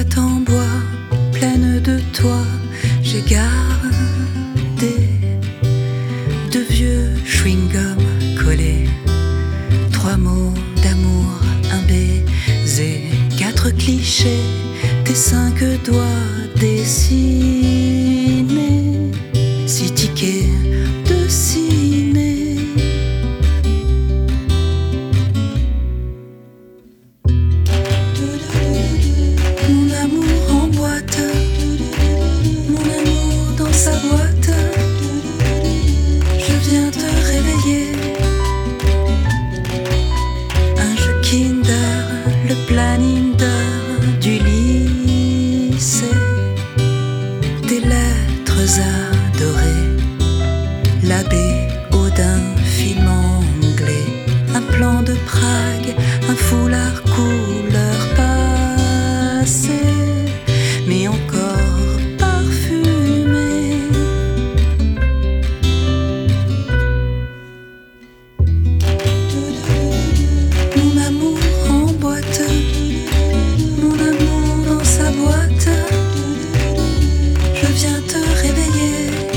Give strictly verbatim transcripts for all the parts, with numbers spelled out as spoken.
boîte en bois pleine de toi, j'ai gardé de vieux chewing-gum collés, trois mots d'amour, un baiser, quatre clichés, tes cinq doigts dessinés, six tickets de ciné. Mon amour en boîte, mon amour dans sa boîte, je viens te réveiller. Un jeu Kinder, le planning d'heure du lycée, des lettres adorées, l'abbé Audin, film anglais, un plan de Prague, un foulard couleur passé, mais encore parfumé. Mon amour en boîte, mon amour dans sa boîte, je viens te réveiller.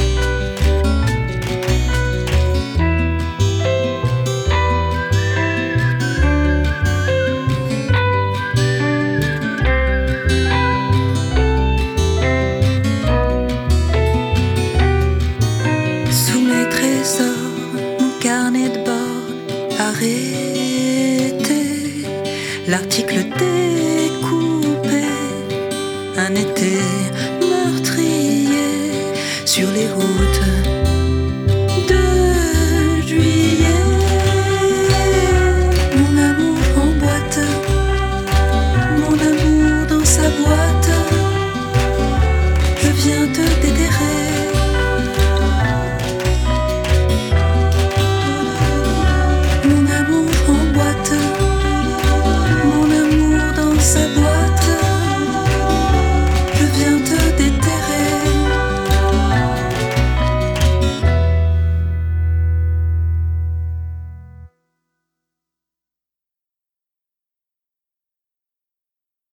Sous mes trésors, mon carnet de bord arrêté, l'article découpé, un été